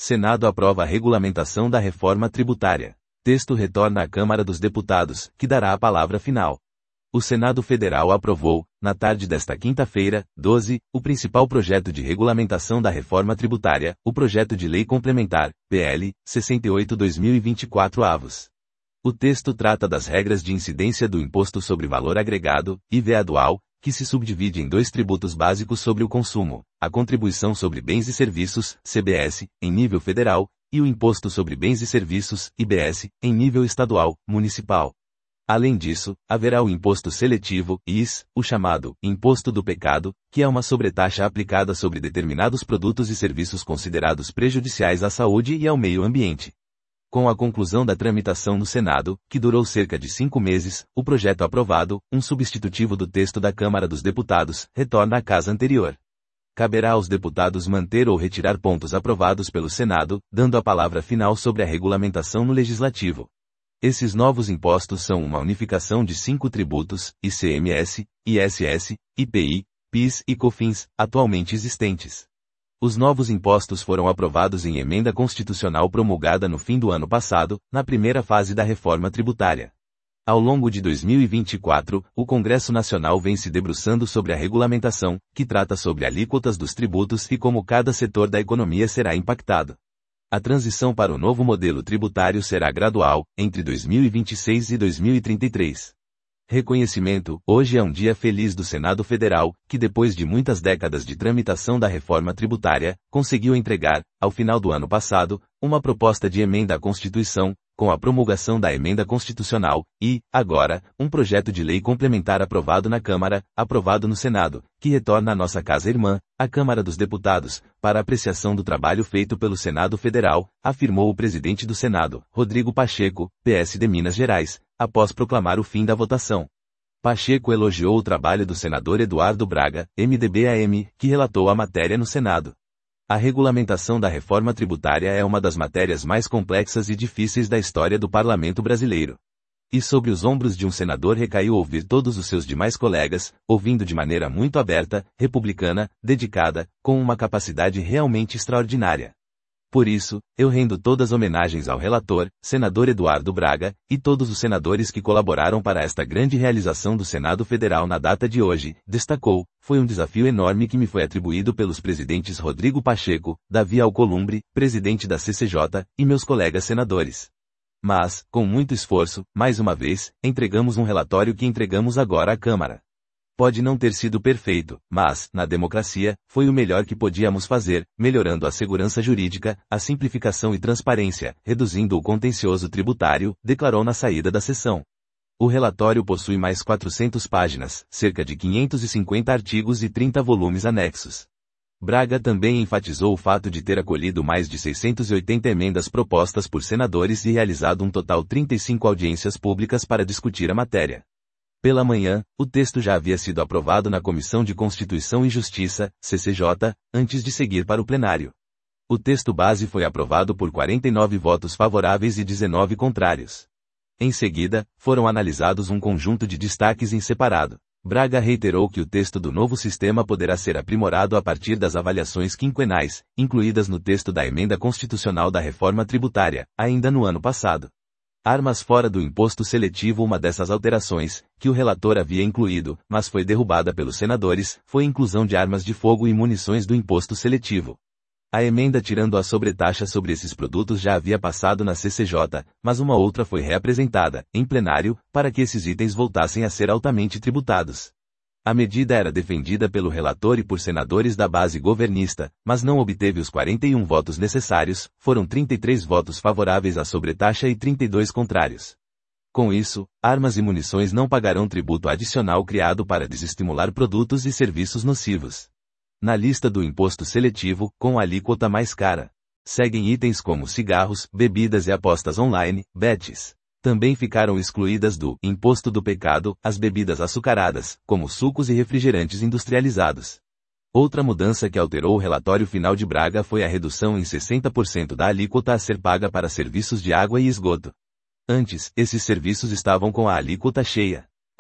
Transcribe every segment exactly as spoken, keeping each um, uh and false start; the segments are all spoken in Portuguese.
Senado aprova a regulamentação da reforma tributária. Texto retorna à Câmara dos Deputados, que dará a palavra final. O Senado Federal aprovou, na tarde desta quinta-feira, doze, o principal projeto de regulamentação da reforma tributária, o projeto de lei complementar, P L, sessenta e oito barra dois mil e vinte e quatro avos. O texto trata das regras de incidência do Imposto sobre Valor Agregado, I V A dual, que se subdivide em dois tributos básicos sobre o consumo, a Contribuição sobre Bens e Serviços, C B S, em nível federal, e o Imposto sobre Bens e Serviços, I B S, em nível estadual, municipal. Além disso, haverá o Imposto Seletivo, I S, o chamado Imposto do Pecado, que é uma sobretaxa aplicada sobre determinados produtos e serviços considerados prejudiciais à saúde e ao meio ambiente. Com a conclusão da tramitação no Senado, que durou cerca de cinco meses, o projeto aprovado, um substitutivo do texto da Câmara dos Deputados, retorna à casa anterior. Caberá aos deputados manter ou retirar pontos aprovados pelo Senado, dando a palavra final sobre a regulamentação no Legislativo. Esses novos impostos são uma unificação de cinco tributos, I C M S, I S S, I P I, PIS e COFINS, atualmente existentes. Os novos impostos foram aprovados em emenda constitucional promulgada no fim do ano passado, na primeira fase da reforma tributária. Ao longo de dois mil e vinte e quatro, o Congresso Nacional vem se debruçando sobre a regulamentação, que trata sobre alíquotas dos tributos e como cada setor da economia será impactado. A transição para o novo modelo tributário será gradual, entre dois mil e vinte e seis e dois mil e trinta e três. Reconhecimento: hoje é um dia feliz do Senado Federal, que depois de muitas décadas de tramitação da reforma tributária, conseguiu entregar, ao final do ano passado, uma proposta de emenda à Constituição, com a promulgação da emenda constitucional, e, agora, um projeto de lei complementar aprovado na Câmara, aprovado no Senado, que retorna à nossa casa irmã, a Câmara dos Deputados, para apreciação do trabalho feito pelo Senado Federal, afirmou o presidente do Senado, Rodrigo Pacheco, P S de Minas Gerais, após proclamar o fim da votação. Pacheco elogiou o trabalho do senador Eduardo Braga, M D B A M, que relatou a matéria no Senado. A regulamentação da reforma tributária é uma das matérias mais complexas e difíceis da história do parlamento brasileiro. E sobre os ombros de um senador recaiu ouvir todos os seus demais colegas, ouvindo de maneira muito aberta, republicana, dedicada, com uma capacidade realmente extraordinária. Por isso, eu rendo todas as homenagens ao relator, senador Eduardo Braga, e todos os senadores que colaboraram para esta grande realização do Senado Federal na data de hoje, destacou. Foi um desafio enorme que me foi atribuído pelos presidentes Rodrigo Pacheco, Davi Alcolumbre, presidente da C C J, e meus colegas senadores. Mas, com muito esforço, mais uma vez, entregamos um relatório que entregamos agora à Câmara. Pode não ter sido perfeito, mas, na democracia, foi o melhor que podíamos fazer, melhorando a segurança jurídica, a simplificação e transparência, reduzindo o contencioso tributário, declarou na saída da sessão. O relatório possui mais quatrocentas páginas, cerca de quinhentos e cinquenta artigos e trinta volumes anexos. Braga também enfatizou o fato de ter acolhido mais de seiscentas e oitenta emendas propostas por senadores e realizado um total de trinta e cinco audiências públicas para discutir a matéria. Pela manhã, o texto já havia sido aprovado na Comissão de Constituição e Justiça, C C J, antes de seguir para o plenário. O texto base foi aprovado por quarenta e nove votos favoráveis e dezenove contrários. Em seguida, foram analisados um conjunto de destaques em separado. Braga reiterou que o texto do novo sistema poderá ser aprimorado a partir das avaliações quinquenais, incluídas no texto da emenda constitucional da reforma tributária, ainda no ano passado. Armas fora do imposto seletivo. Uma dessas alterações, que o relator havia incluído, mas foi derrubada pelos senadores, foi a inclusão de armas de fogo e munições do imposto seletivo. A emenda tirando a sobretaxa sobre esses produtos já havia passado na C C J, mas uma outra foi reapresentada, em plenário, para que esses itens voltassem a ser altamente tributados. A medida era defendida pelo relator e por senadores da base governista, mas não obteve os quarenta e um votos necessários, foram trinta e três votos favoráveis à sobretaxa e trinta e dois contrários. Com isso, armas e munições não pagarão tributo adicional criado para desestimular produtos e serviços nocivos. Na lista do imposto seletivo, com a alíquota mais cara, seguem itens como cigarros, bebidas e apostas online, bets. Também ficaram excluídas do imposto do pecado as bebidas açucaradas, como sucos e refrigerantes industrializados. Outra mudança que alterou o relatório final de Braga foi a redução em sessenta por cento da alíquota a ser paga para serviços de água e esgoto. Antes, esses serviços estavam com a alíquota cheia.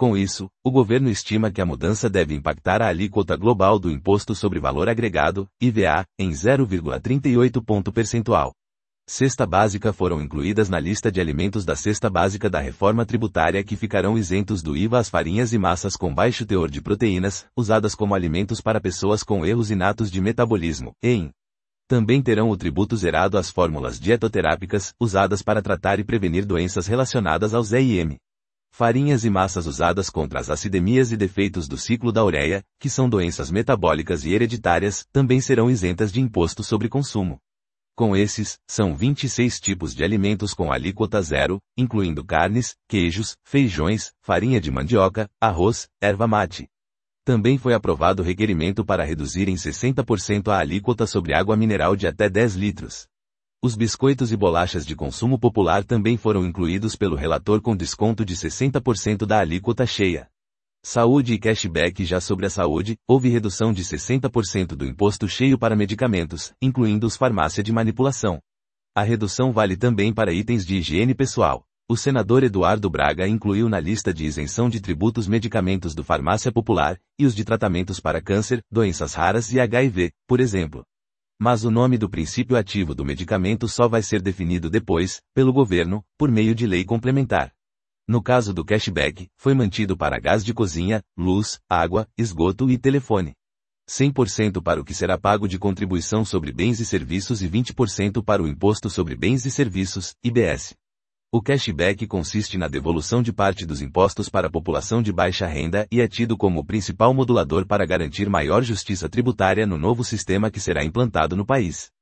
Com isso, o governo estima que a mudança deve impactar a alíquota global do Imposto sobre Valor Agregado, I V A, em zero vírgula trinta e oito ponto percentual. Cesta básica foram incluídas na lista de alimentos da cesta básica da reforma tributária que ficarão isentos do I V A as farinhas e massas com baixo teor de proteínas, usadas como alimentos para pessoas com erros inatos de metabolismo, E I M. Também terão o tributo zerado às fórmulas dietoterápicas, usadas para tratar e prevenir doenças relacionadas aos E I M. Farinhas e massas usadas contra as acidemias e defeitos do ciclo da ureia, que são doenças metabólicas e hereditárias, também serão isentas de imposto sobre consumo. Com esses, são vinte e seis tipos de alimentos com alíquota zero, incluindo carnes, queijos, feijões, farinha de mandioca, arroz, erva mate. Também foi aprovado requerimento para reduzir em sessenta por cento a alíquota sobre água mineral de até dez litros. Os biscoitos e bolachas de consumo popular também foram incluídos pelo relator com desconto de sessenta por cento da alíquota cheia. Saúde e cashback. Já sobre a saúde, houve redução de sessenta por cento do imposto cheio para medicamentos, incluindo os farmácia de manipulação. A redução vale também para itens de higiene pessoal. O senador Eduardo Braga incluiu na lista de isenção de tributos medicamentos do farmácia popular, e os de tratamentos para câncer, doenças raras e H I V, por exemplo. Mas o nome do princípio ativo do medicamento só vai ser definido depois, pelo governo, por meio de lei complementar. No caso do cashback, foi mantido para gás de cozinha, luz, água, esgoto e telefone. cem por cento para o que será pago de contribuição sobre bens e serviços e vinte por cento para o Imposto sobre Bens e Serviços, I B S. O cashback consiste na devolução de parte dos impostos para a população de baixa renda e é tido como o principal modulador para garantir maior justiça tributária no novo sistema que será implantado no país.